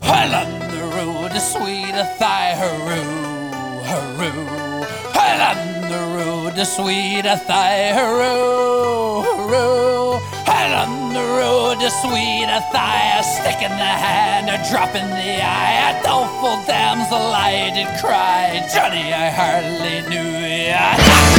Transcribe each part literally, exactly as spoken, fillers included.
Well, on the road to sweet a thigh, hurroo, hurroo. Well, on the road to sweet a thigh, hurroo, hurroo. Well, on the road to sweet a thigh, a stick in the hand, a drop in the eye, a doleful damsel I did cry. Johnny, I hardly knew ya.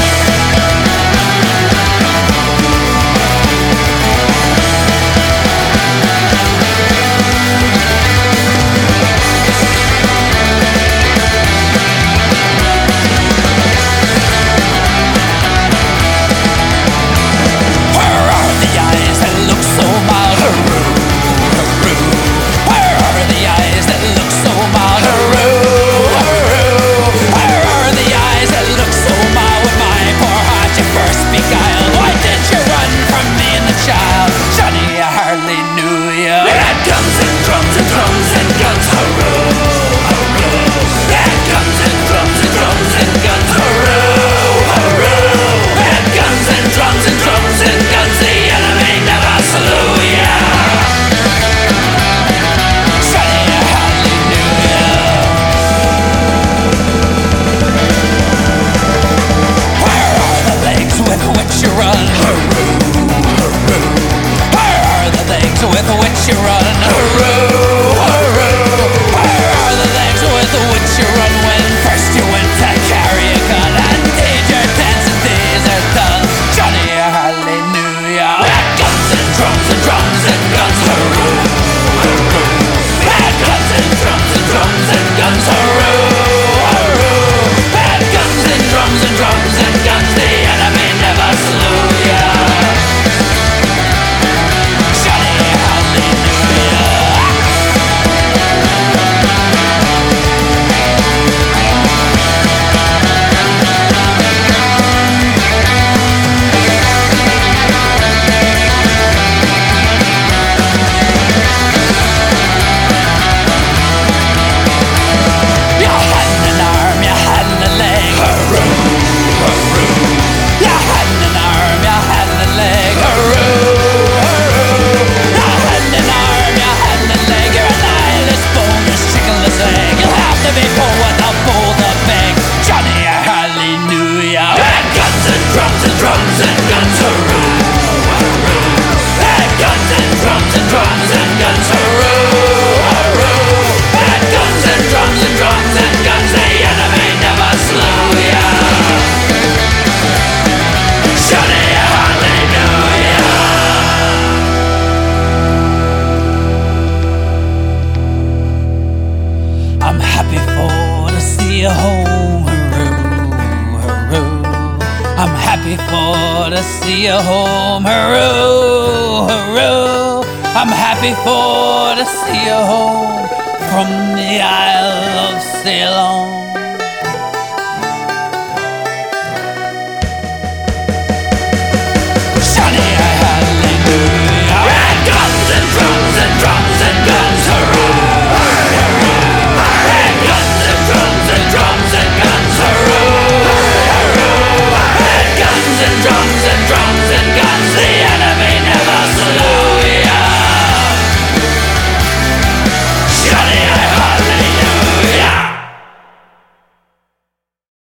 For to see you home, hurroo, hurroo. I'm happy for to see you home from the Isle of Ceylon.